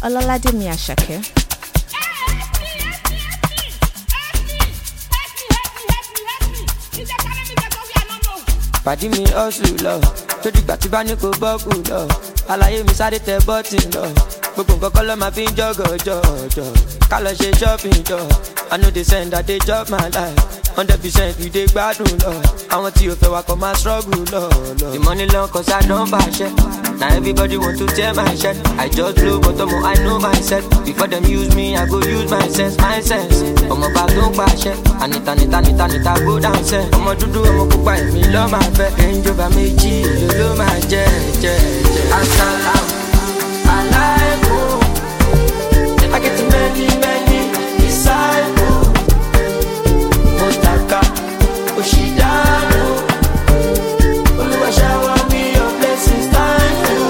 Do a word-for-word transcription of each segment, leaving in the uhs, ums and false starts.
Ọlọ́ládèmí Àṣàkẹ́. Pàdí mi hustle lọ, tó dìgbà tí bá ní kò bọ́ọ̀kù lọ. Àlàyé mi sáré tẹ bọ́tì lọ. Gbogbo nǹkan kọ́ ló máa fi ń jọ́gọ̀ jọ̀jọ̀. Ká lọ ṣe shopping jọ. I know they send that they chop my life. Hundred percent we dey gbádùn lọ. Àwọn tí o fẹ́ wa kọ́ máa struggle lọ lọ. The money long cause I don fàṣẹ. Now everybody want to tear my shirt. I just blow but ọmọ I know myself. Before them use me, I go use my sense, my sense. Ọmọ bá tó ń pàṣẹ. Anita nita nita nita go down sẹ́. Ọmọ dúdú ọmọ pupa èmi lọ́ máa fẹ́. Range Rover méjì èlò ló máa jẹ́ jẹ́ jẹ́. Asalaam alaikum. I get too many many disciples. Motaka Oshidano. Oluwa shower me your blessings, thank you.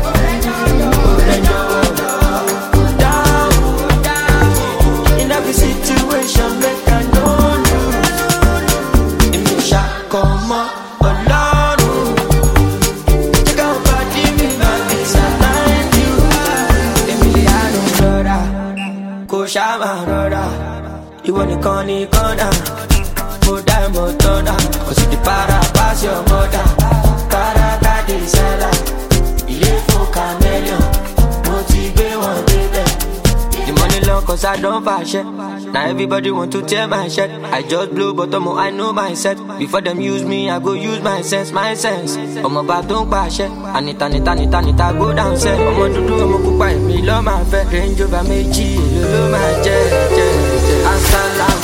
In every situation, make I know you. In me come on, Lord. Check out body me, my face, I thank you. Emiliano Flora, Koshama Flora. You want to call me corner, more time, more thunder. Cause you the para pass your mother. Para kadi sala, yeah for chameleon. Motivate one baby. The money long cause I don't fashion. Now everybody want to tear my shirt. I just blow but ọmọ I know myself. Before them use me, I go use my sense, my sense. Ọmọ bá tó ń pàṣẹ. Anita nita nita nita go down sẹ́. Ọmọ dúdú ọmọ pupa èmi lọ́ máa fẹ́. Range Rover méjì èlò ló máa jẹ́ jẹ́ jẹ́. Asalaam